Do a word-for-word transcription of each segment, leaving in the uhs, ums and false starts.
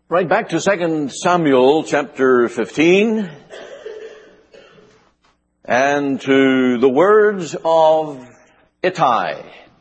Right back to Second Samuel chapter fifteen, and to the words of Ittai.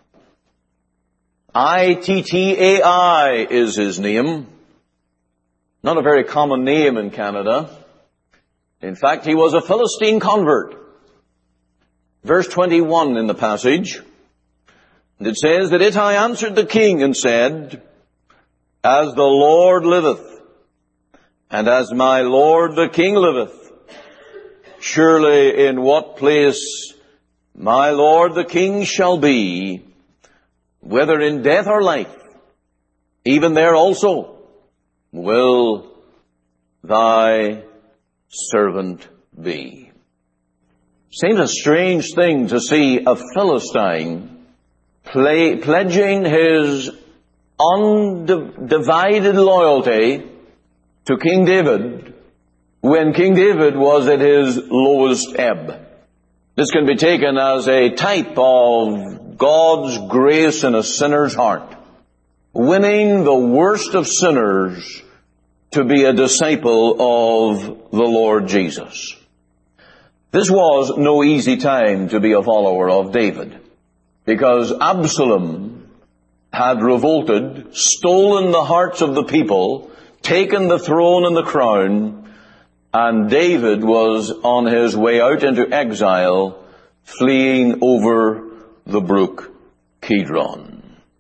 I T T A I is his name. Not a very common name in Canada. In fact, he was a Philistine convert. Verse twenty-one in the passage, and it says that Ittai answered the king and said, As the Lord liveth, and as my lord the king liveth, surely in what place my lord the king shall be, whether in death or life, even there also will thy servant be. Seems a strange thing to see a Philistine play, pledging his undivided loyalty to King David when King David was at his lowest ebb. This can be taken as a type of God's grace in a sinner's heart, winning the worst of sinners to be a disciple of the Lord Jesus. This was no easy time to be a follower of David, because Absalom had revolted, stolen the hearts of the people, taken the throne and the crown, and David was on his way out into exile, fleeing over the brook Kidron.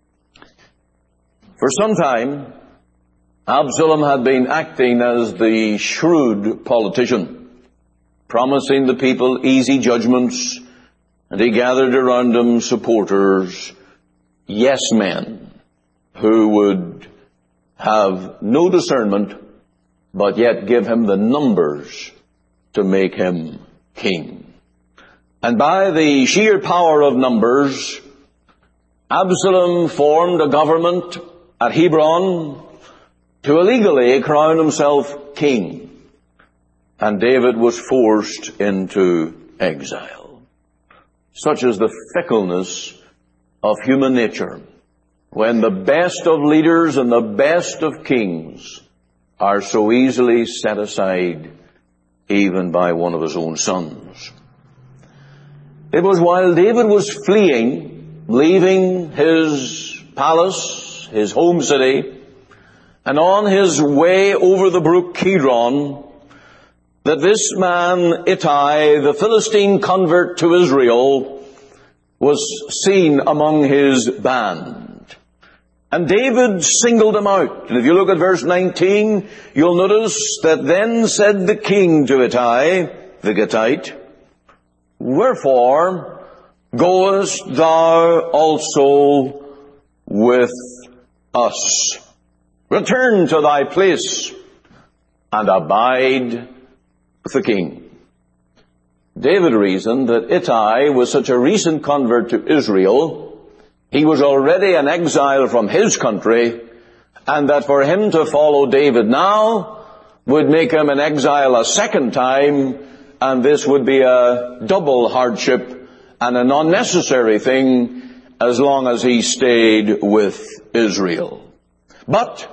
For some time, Absalom had been acting as the shrewd politician, promising the people easy judgments, and he gathered around him supporters, yes men, who would have no discernment, but yet give him the numbers to make him king. And by the sheer power of numbers, Absalom formed a government at Hebron to illegally crown himself king. And David was forced into exile. Such is the fickleness of human nature, when the best of leaders and the best of kings are so easily set aside even by one of his own sons. It was while David was fleeing, leaving his palace, his home city, and on his way over the brook Kidron, that this man Ittai, the Philistine convert to Israel, was seen among his band. And David singled him out. And if you look at verse nineteen, you'll notice that then said the king to Ittai, the Gittite, Wherefore goest thou also with us? Return to thy place and abide with the king. David reasoned that Ittai was such a recent convert to Israel, he was already an exile from his country, and that for him to follow David now would make him an exile a second time, and this would be a double hardship and an unnecessary thing as long as he stayed with Israel. But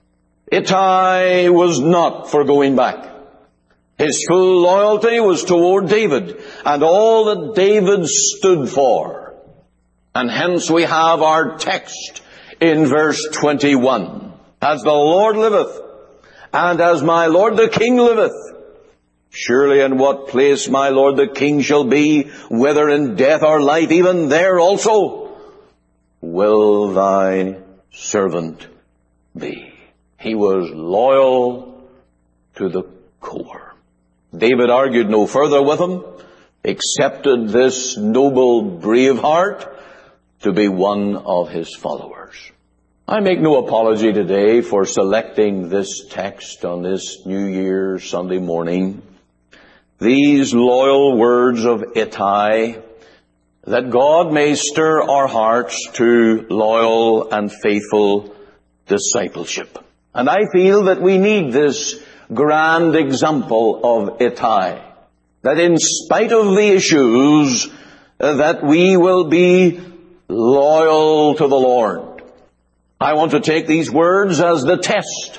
Ittai was not for going back. His full loyalty was toward David and all that David stood for. And hence we have our text in verse twenty-one. As the Lord liveth, and as my lord the king liveth, surely in what place my lord the king shall be, whether in death or life, even there also will thy servant be. He was loyal to the core. David argued no further with him, accepted this noble, brave heart to be one of his followers. I make no apology today for selecting this text on this New Year's Sunday morning. These loyal words of Ittai, that God may stir our hearts to loyal and faithful discipleship. And I feel that we need this grand example of Ittai, that in spite of the issues, uh, that we will be loyal to the Lord. I want to take these words as the test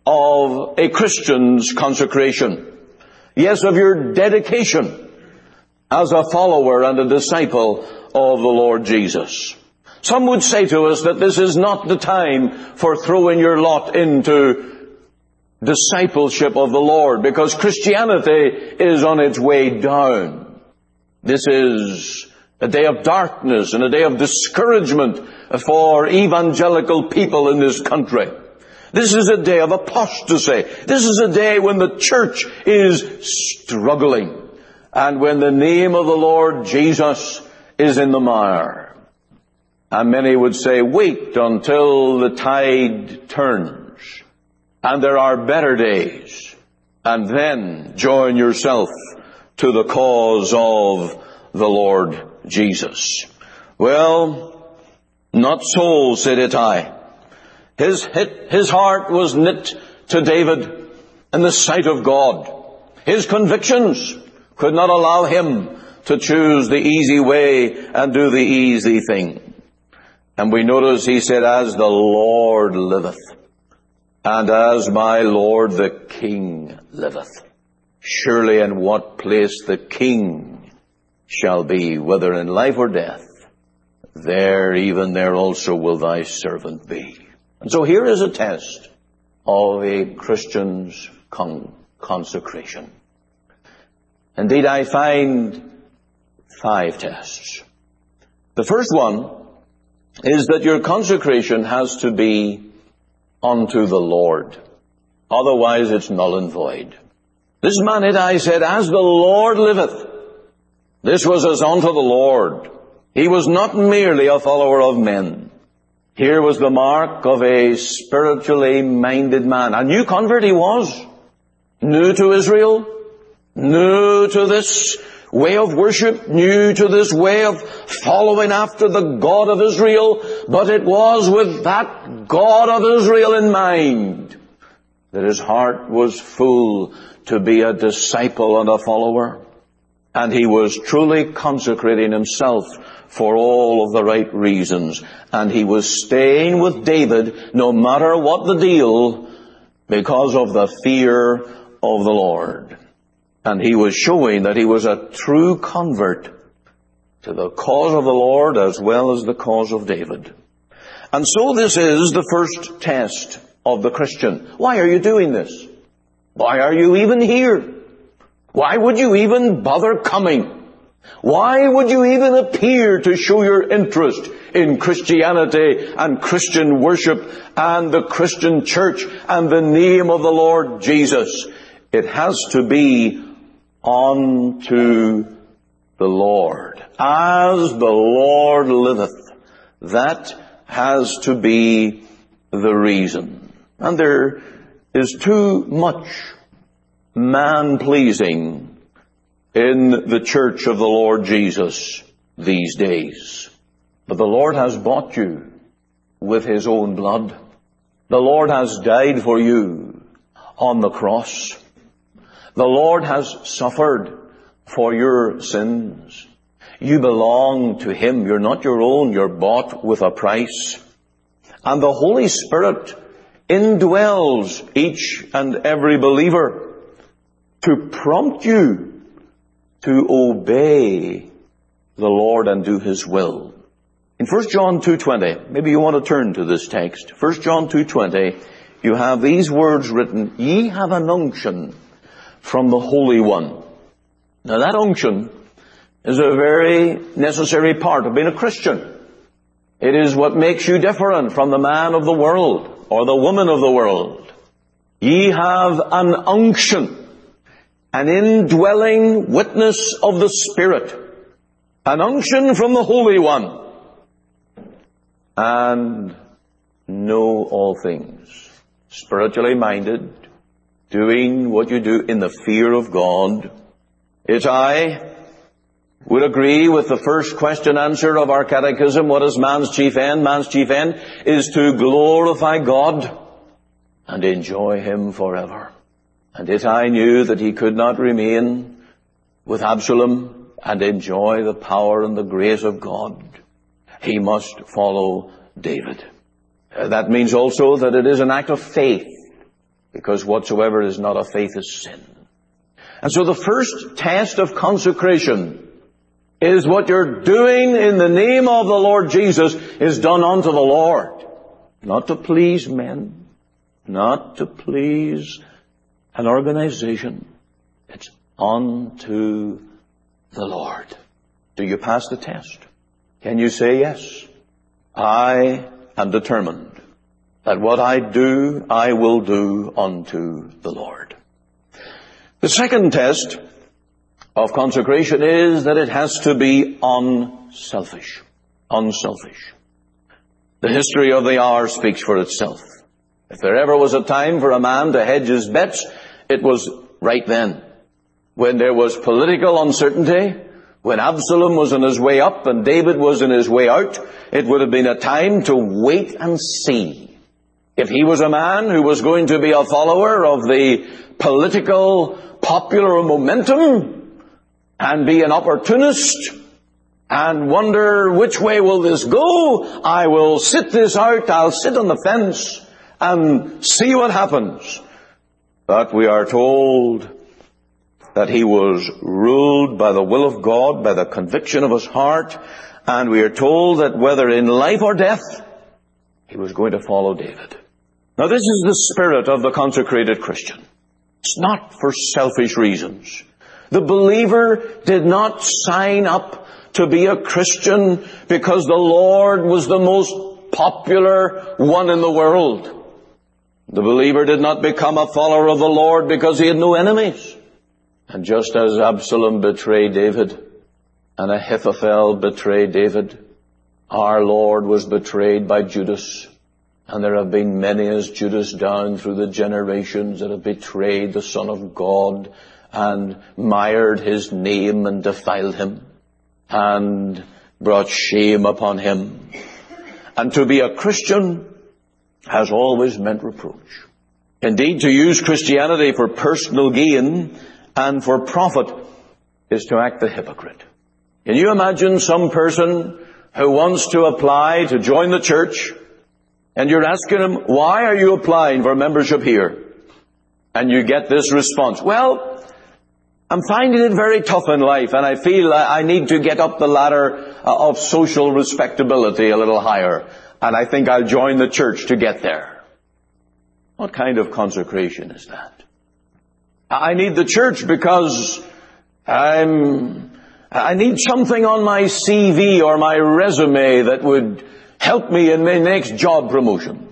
of a Christian's consecration. Yes, of your dedication as a follower and a disciple of the Lord Jesus. Some would say to us that this is not the time for throwing your lot into discipleship of the Lord, because Christianity is on its way down. This is a day of darkness and a day of discouragement for evangelical people in this country. This is a day of apostasy. This is a day when the church is struggling and when the name of the Lord Jesus is in the mire. And many would say, wait until the tide turns and there are better days, and then join yourself to the cause of the Lord Jesus. Well, not so, said Ittai. His, his heart was knit to David in the sight of God. His convictions could not allow him to choose the easy way and do the easy thing. And we notice he said, as the Lord liveth, and as my Lord the King liveth, surely in what place the King shall be, whether in life or death, there, even there also will thy servant be. And so here is a test of a Christian's con- consecration. Indeed, I find five tests. The first one is that your consecration has to be unto the Lord. Otherwise it's null and void. This man Ittai said, as the Lord liveth. This was as unto the Lord. He was not merely a follower of men. Here was the mark of a spiritually minded man. A new convert he was. New to Israel. New to this way of worship. New to this way of following after the God of Israel. But it was with that God of Israel in mind that his heart was full to be a disciple and a follower. And he was truly consecrating himself for all of the right reasons. And he was staying with David no matter what the deal, because of the fear of the Lord. And he was showing that he was a true convert to the cause of the Lord as well as the cause of David. And so this is the first test of the Christian. Why are you doing this? Why are you even here? Why would you even bother coming? Why would you even appear to show your interest in Christianity and Christian worship and the Christian church and the name of the Lord Jesus? It has to be unto the Lord. As the Lord liveth. That has to be the reason. And there is too much man-pleasing in the church of the Lord Jesus these days. But the Lord has bought you with His own blood. The Lord has died for you on the cross. The Lord has suffered for your sins. You belong to Him. You're not your own. You're bought with a price. And the Holy Spirit indwells each and every believer to prompt you to obey the Lord and do His will. In First John two twenty, maybe you want to turn to this text. First John two twenty, you have these words written, ye have an unction from the Holy One. Now that unction is a very necessary part of being a Christian. It is what makes you different from the man of the world or the woman of the world. Ye have an unction, an indwelling witness of the Spirit, an unction from the Holy One, and know all things. Spiritually minded, doing what you do in the fear of God. It I would agree with the first question answer of our catechism. What is man's chief end? Man's chief end is to glorify God and enjoy Him forever. And Ittai knew that he could not remain with Absalom and enjoy the power and the grace of God. He must follow David. Uh, that means also that it is an act of faith because whatsoever is not of faith is sin. And so the first test of consecration is what you're doing in the name of the Lord Jesus is done unto the Lord. Not to please men, not to please an organization. It's unto the Lord. Do you pass the test? Can you say, yes, I am determined that what I do, I will do unto the Lord. The second test of consecration is that it has to be unselfish. Unselfish. The history of the hour speaks for itself. If there ever was a time for a man to hedge his bets, it was right then. When there was political uncertainty, when Absalom was on his way up and David was on his way out, it would have been a time to wait and see. If he was a man who was going to be a follower of the political popular momentum and be an opportunist and wonder which way will this go, I will sit this out, I'll sit on the fence and see what happens. But we are told that he was ruled by the will of God, by the conviction of his heart, and we are told that whether in life or death, he was going to follow David. Now this is the spirit of the consecrated Christian. It's not for selfish reasons. The believer did not sign up to be a Christian because the Lord was the most popular one in the world. The believer did not become a follower of the Lord because he had no enemies. And just as Absalom betrayed David and Ahithophel betrayed David, our Lord was betrayed by Judas. And there have been many as Judas down through the generations that have betrayed the Son of God and mired his name and defiled him and brought shame upon him. And to be a Christian has always meant reproach. Indeed, to use Christianity for personal gain and for profit is to act the hypocrite. Can you imagine some person who wants to apply to join the church, and you're asking him, why are you applying for membership here? And you get this response, well, I'm finding it very tough in life, and I feel I need to get up the ladder of social respectability a little higher, and I think I'll join the church to get there. What kind of consecration is that? I need the church because I'm, I need something on my C V or my resume that would help me in my next job promotion.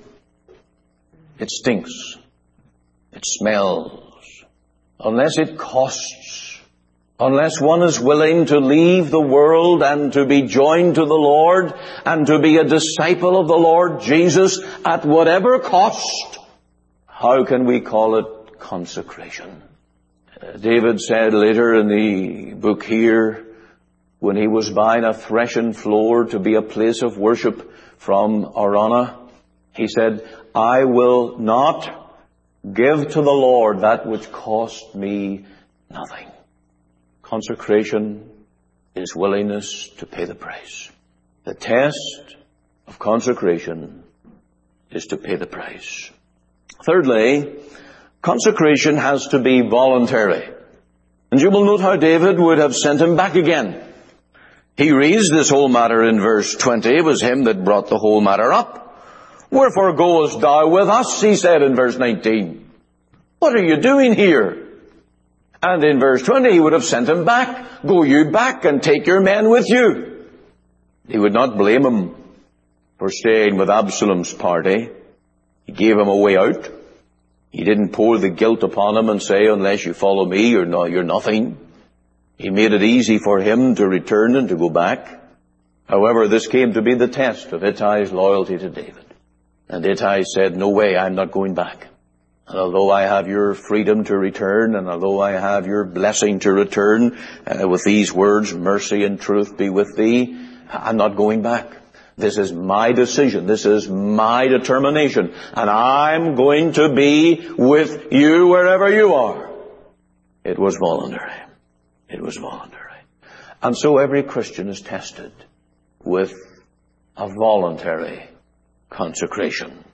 It stinks. It smells. Unless it costs. Unless one is willing to leave the world and to be joined to the Lord and to be a disciple of the Lord Jesus at whatever cost, how can we call it consecration? David said later in the book here, when he was buying a threshing floor to be a place of worship from Araunah, he said, I will not give to the Lord that which cost me nothing. Consecration is willingness to pay the price. The test of consecration is to pay the price. Thirdly, consecration has to be voluntary. And you will note how David would have sent him back again. He reads this whole matter in verse twenty. It was him that brought the whole matter up. Wherefore goest thou with us, he said in verse nineteen. What are you doing here? And in verse twenty he would have sent him back. Go you back and take your men with you. He would not blame him for staying with Absalom's party. He gave him a way out. He didn't pour the guilt upon him and say, unless you follow me, you're, no, you're nothing. He made it easy for him to return and to go back. However, this came to be the test of Ittai's loyalty to David. And Ittai said, no way, I'm not going back. And although I have your freedom to return, and although I have your blessing to return, uh, with these words, mercy and truth be with thee, I'm not going back. This is my decision. This is my determination. And I'm going to be with you wherever you are. It was voluntary. It was voluntary. And so every Christian is tested with a voluntary consecration.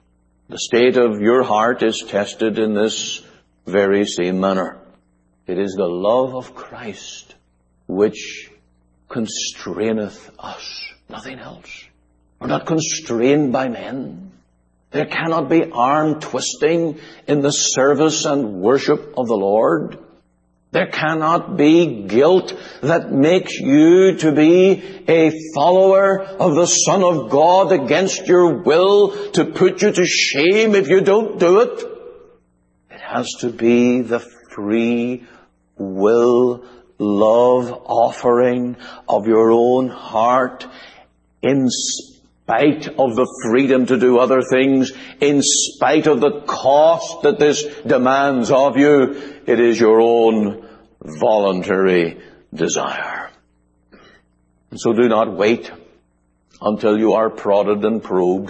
The state of your heart is tested in this very same manner. It is the love of Christ which constraineth us, nothing else. We're not constrained by men. There cannot be arm twisting in the service and worship of the Lord. There cannot be guilt that makes you to be a follower of the Son of God against your will, to put you to shame if you don't do it. It has to be the free will, love offering of your own heart, in spite of the freedom to do other things, in spite of the cost that this demands of you. It is your own voluntary desire. And so do not wait until you are prodded and probed.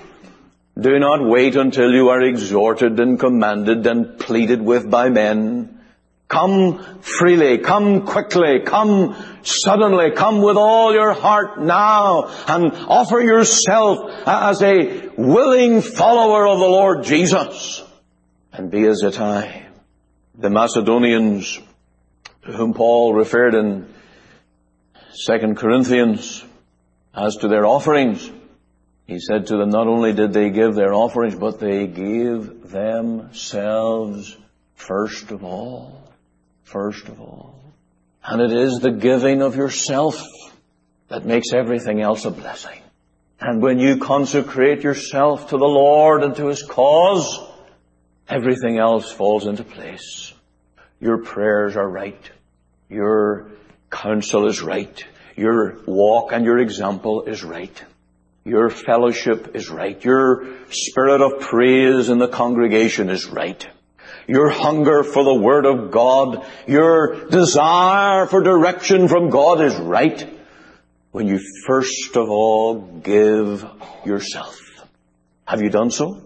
Do not wait until you are exhorted and commanded and pleaded with by men. Come freely, come quickly, come suddenly, come with all your heart now and offer yourself as a willing follower of the Lord Jesus. And be as it I. The Macedonians, to whom Paul referred in Second Corinthians as to their offerings, he said to them, not only did they give their offerings, but they gave themselves first of all. First of all. And it is the giving of yourself that makes everything else a blessing. And when you consecrate yourself to the Lord and to His cause, everything else falls into place. Your prayers are right. Your counsel is right. Your walk and your example is right. Your fellowship is right. Your spirit of praise in the congregation is right. Your hunger for the Word of God, your desire for direction from God is right when you first of all give yourself. Have you done so?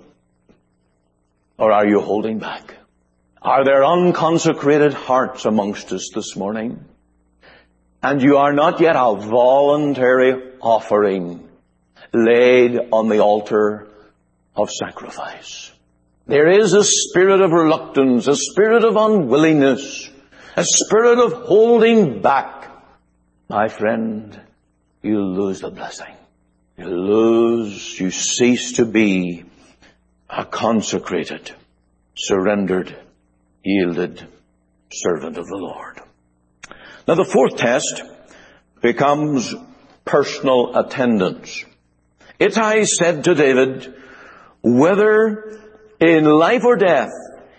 Or are you holding back? Are there unconsecrated hearts amongst us this morning? And you are not yet a voluntary offering laid on the altar of sacrifice. There is a spirit of reluctance, a spirit of unwillingness, a spirit of holding back. My friend, you'll lose the blessing. You lose, you cease to be a consecrated, surrendered, yielded servant of the Lord. Now the fourth test becomes personal attendance. Ittai said to David, whether in life or death,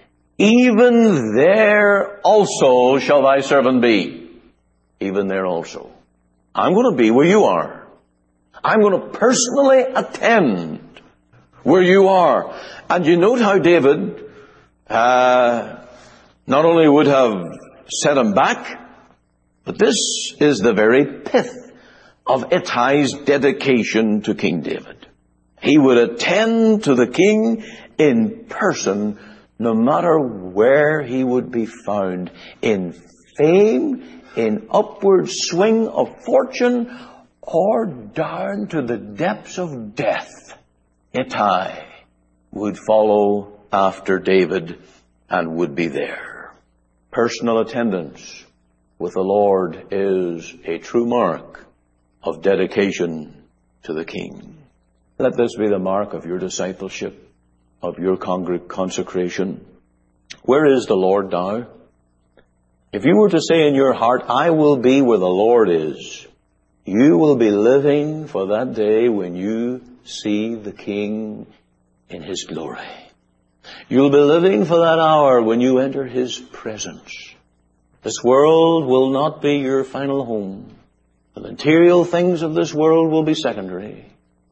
even there also shall thy servant be. Even there also. I'm going to be where you are. I'm going to personally attend where you are. And you note how David uh, not only would have set him back, but this is the very pith of Ittai's dedication to King David. He would attend to the king in person, no matter where he would be found, in fame, in upward swing of fortune, or down to the depths of death. Ittai would follow after David and would be there. Personal attendance with the Lord is a true mark of dedication to the King. Let this be the mark of your discipleship, of your consecration. Where is the Lord now? If you were to say in your heart, I will be where the Lord is, you will be living for that day when you see the King in His glory. You'll be living for that hour when you enter His presence. This world will not be your final home. The material things of this world will be secondary.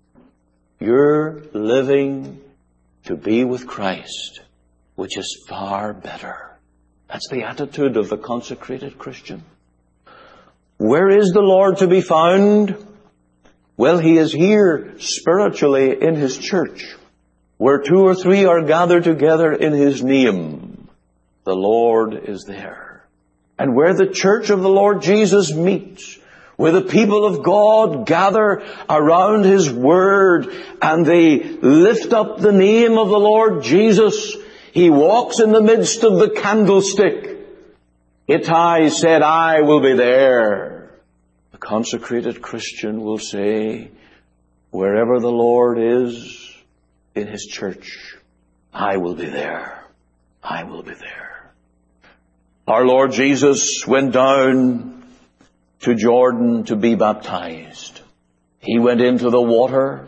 You're living to be with Christ, which is far better. That's the attitude of the consecrated Christian. Where is the Lord to be found? Well, He is here spiritually in His church. Where two or three are gathered together in His name, the Lord is there. And where the church of the Lord Jesus meets, where the people of God gather around His Word and they lift up the name of the Lord Jesus. He walks in the midst of the candlestick. Ittai said, I will be there. The consecrated Christian will say, wherever the Lord is in His church, I will be there. I will be there. Our Lord Jesus went down to Jordan to be baptized. He went into the water.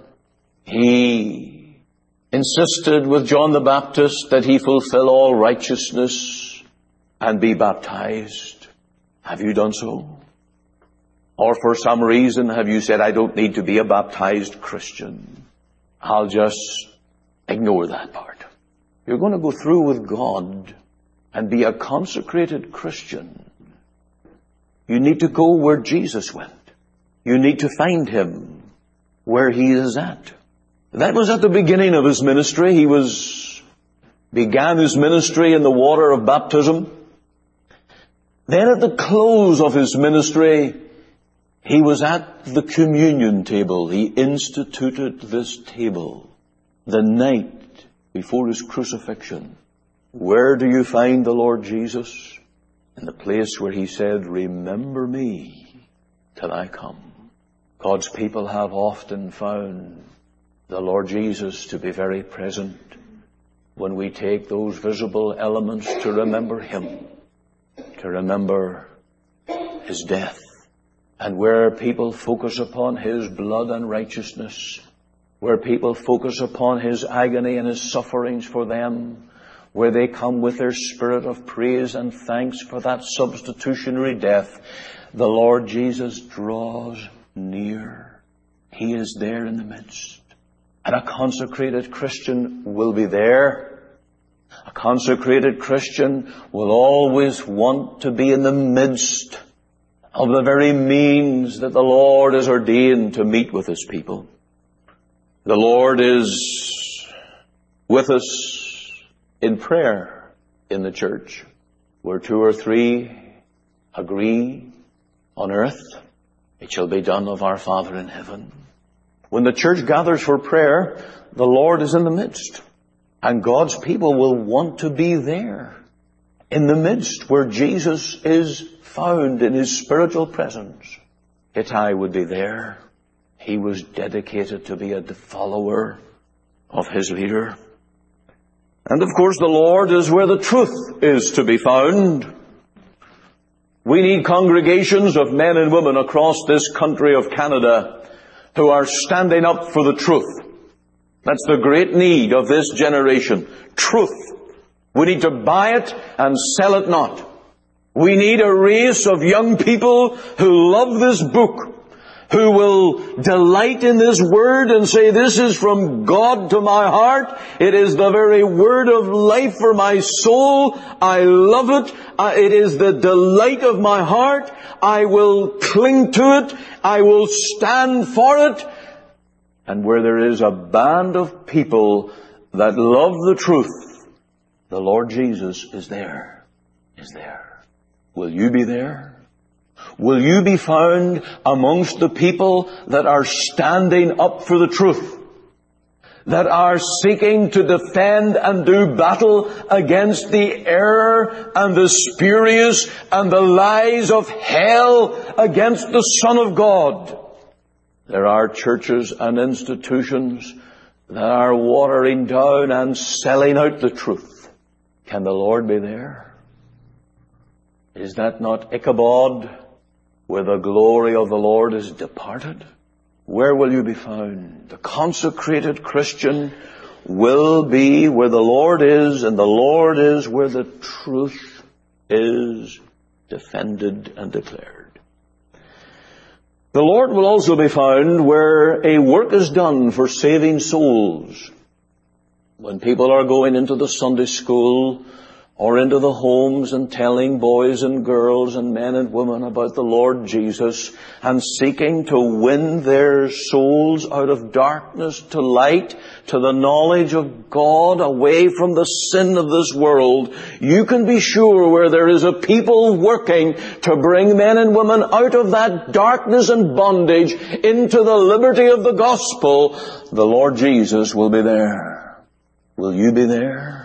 He insisted with John the Baptist that he fulfill all righteousness and be baptized. Have you done so? Or for some reason have you said, I don't need to be a baptized Christian. I'll just ignore that part. You're going to go through with God and be a consecrated Christian. You need to go where Jesus went. You need to find Him where He is at. That was at the beginning of His ministry. He was, began His ministry in the water of baptism. Then at the close of His ministry, He was at the communion table. He instituted this table the night before His crucifixion. Where do you find the Lord Jesus? In the place where He said, remember me till I come. God's people have often found the Lord Jesus to be very present when we take those visible elements to remember Him, to remember His death. And where people focus upon His blood and righteousness, where people focus upon His agony and His sufferings for them, where they come with their spirit of praise and thanks for that substitutionary death, the Lord Jesus draws near. He is there in the midst. And a consecrated Christian will be there. A consecrated Christian will always want to be in the midst of the very means that the Lord has ordained to meet with His people. The Lord is with us in prayer in the church, where two or three agree on earth, it shall be done of our Father in heaven. When the church gathers for prayer, the Lord is in the midst. And God's people will want to be there, in the midst where Jesus is found in His spiritual presence. Ittai would be there. He was dedicated to be a follower of his leader. And of course the Lord is where the truth is to be found. We need congregations of men and women across this country of Canada who are standing up for the truth. That's the great need of this generation. Truth. We need to buy it and sell it not. We need a race of young people who love this book, who will delight in this Word and say, this is from God to my heart. It is the very word of life for my soul. I love it. Uh, it is the delight of my heart. I will cling to it. I will stand for it. And where there is a band of people that love the truth, the Lord Jesus is there, is there. Will you be there? Will you be found amongst the people that are standing up for the truth, that are seeking to defend and do battle against the error and the spurious and the lies of hell against the Son of God? There are churches and institutions that are watering down and selling out the truth. Can the Lord be there? Is that not Ichabod, where the glory of the Lord is departed? Where will you be found? The consecrated Christian will be where the Lord is, and the Lord is where the truth is defended and declared. The Lord will also be found where a work is done for saving souls. When people are going into the Sunday school or into the homes and telling boys and girls and men and women about the Lord Jesus and seeking to win their souls out of darkness to light, to the knowledge of God, away from the sin of this world, you can be sure where there is a people working to bring men and women out of that darkness and bondage into the liberty of the gospel, the Lord Jesus will be there. Will you be there?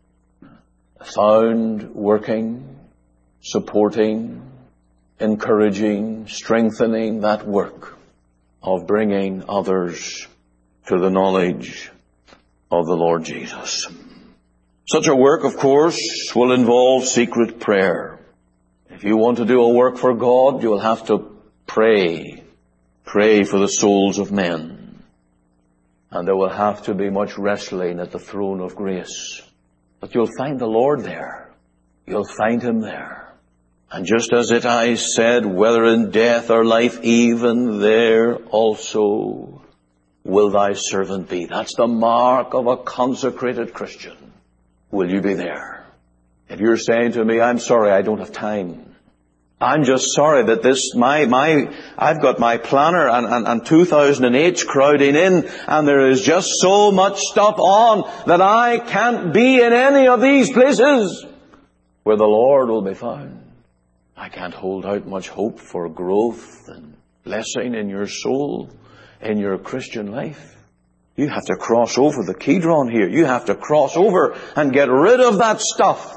Found working, supporting, encouraging, strengthening that work of bringing others to the knowledge of the Lord Jesus. Such a work, of course, will involve secret prayer. If you want to do a work for God, you will have to pray. Pray for the souls of men. And there will have to be much wrestling at the throne of grace. But you'll find the Lord there. You'll find Him there. And just as it I said, whether in death or life, even there also will thy servant be. That's the mark of a consecrated Christian. Will you be there? If you're saying to me, I'm sorry, I don't have time. I'm just sorry that this, my, my, I've got my planner and, and, and two thousand eight's crowding in and there is just so much stuff on that I can't be in any of these places where the Lord will be found. I can't hold out much hope for growth and blessing in your soul, in your Christian life. You have to cross over the Kidron here. You have to cross over and get rid of that stuff.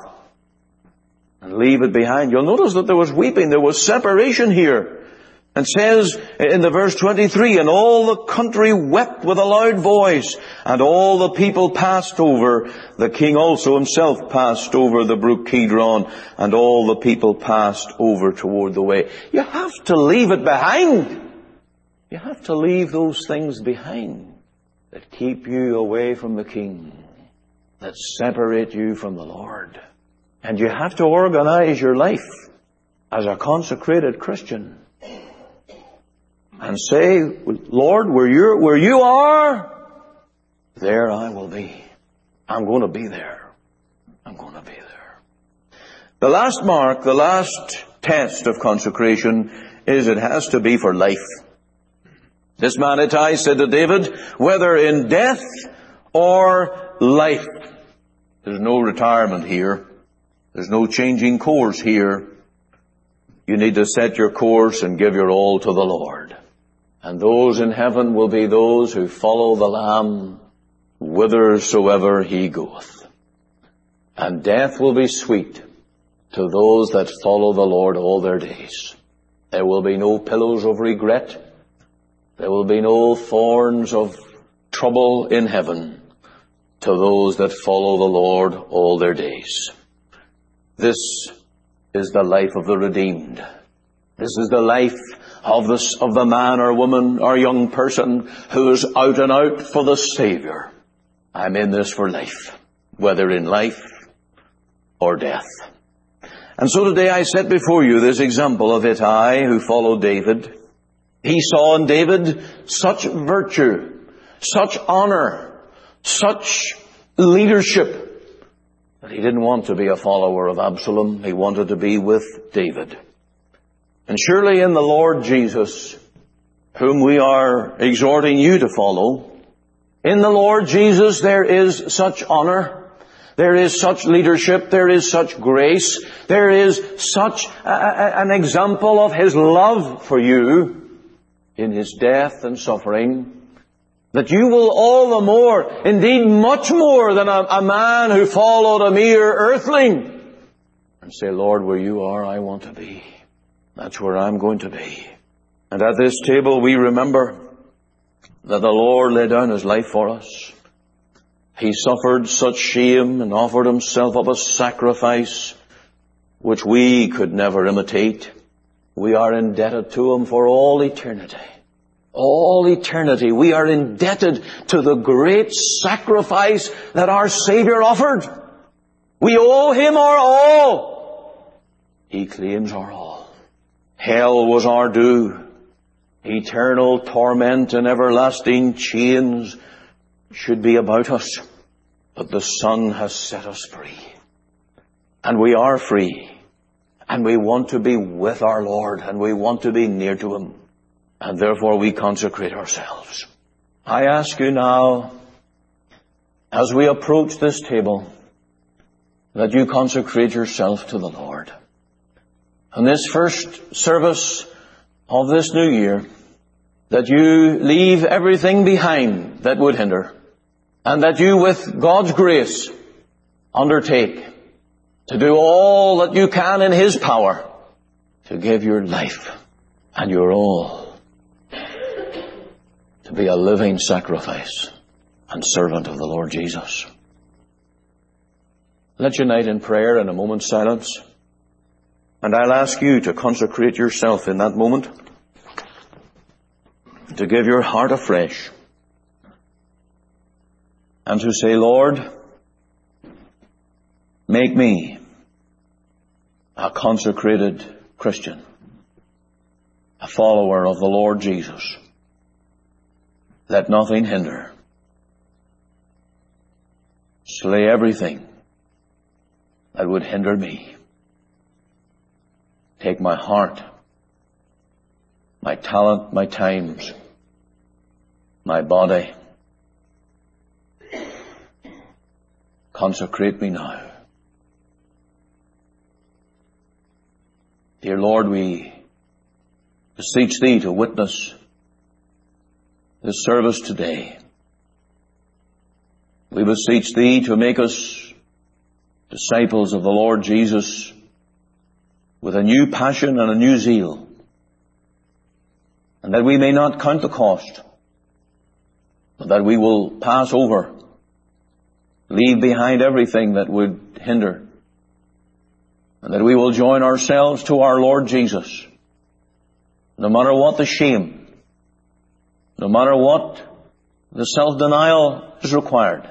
And leave it behind. You'll notice that there was weeping. There was separation here. And says in the verse twenty-three, and all the country wept with a loud voice, and all the people passed over. The king also himself passed over the brook Kidron, and all the people passed over toward the way. You have to leave it behind. You have to leave those things behind that keep you away from the king, that separate you from the Lord. And you have to organize your life as a consecrated Christian and say, Lord, where you where you are, there I will be. I'm going to be there. I'm going to be there. The last mark, the last test of consecration is it has to be for life. This man Ittai said to David, whether in death or life. There's no retirement here. There's no changing course here. You need to set your course and give your all to the Lord. And those in heaven will be those who follow the Lamb whithersoever He goeth. And death will be sweet to those that follow the Lord all their days. There will be no pillows of regret. There will be no thorns of trouble in heaven to those that follow the Lord all their days. This is the life of the redeemed. This is the life of the, of the man or woman or young person who is out and out for the Savior. I'm in this for life, whether in life or death. And so today I set before you this example of Ittai who followed David. He saw in David such virtue, such honor, such leadership, that he didn't want to be a follower of Absalom. He wanted to be with David. And surely in the Lord Jesus, whom we are exhorting you to follow, in the Lord Jesus there is such honor, there is such leadership, there is such grace, there is such a, a, an example of His love for you in His death and suffering, that you will all the more, indeed much more than a, a man who followed a mere earthling, and say, Lord, where you are, I want to be. That's where I'm going to be. And at this table we remember that the Lord laid down His life for us. He suffered such shame and offered Himself up a sacrifice which we could never imitate. We are indebted to Him for all eternity. All eternity we are indebted to the great sacrifice that our Savior offered. We owe Him our all. He claims our all. Hell was our due. Eternal torment and everlasting chains should be about us. But the Son has set us free. And we are free. And we want to be with our Lord, and we want to be near to Him. And therefore we consecrate ourselves. I ask you now, as we approach this table, that you consecrate yourself to the Lord. On this first service of this new year, that you leave everything behind that would hinder, and that you, with God's grace, undertake to do all that you can in His power to give your life and your all to be a living sacrifice and servant of the Lord Jesus. Let's unite in prayer in a moment's silence. And I'll ask you to consecrate yourself in that moment, to give your heart afresh, and to say, Lord, make me a consecrated Christian, a follower of the Lord Jesus. Let nothing hinder. Slay everything that would hinder me. Take my heart, my talent, my times, my body. Consecrate me now. Dear Lord, we beseech Thee to witness this service today. We beseech Thee to make us disciples of the Lord Jesus with a new passion and a new zeal, and that we may not count the cost, but that we will pass over, leave behind everything that would hinder, and that we will join ourselves to our Lord Jesus, no matter what the shame, no matter what the self-denial is required.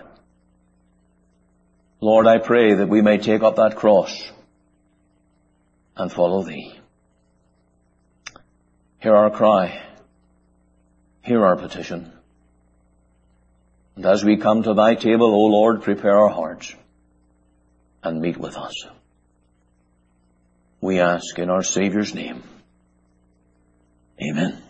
Lord, I pray that we may take up that cross and follow Thee. Hear our cry. Hear our petition. And as we come to Thy table, O Lord, prepare our hearts and meet with us. We ask in our Saviour's name. Amen.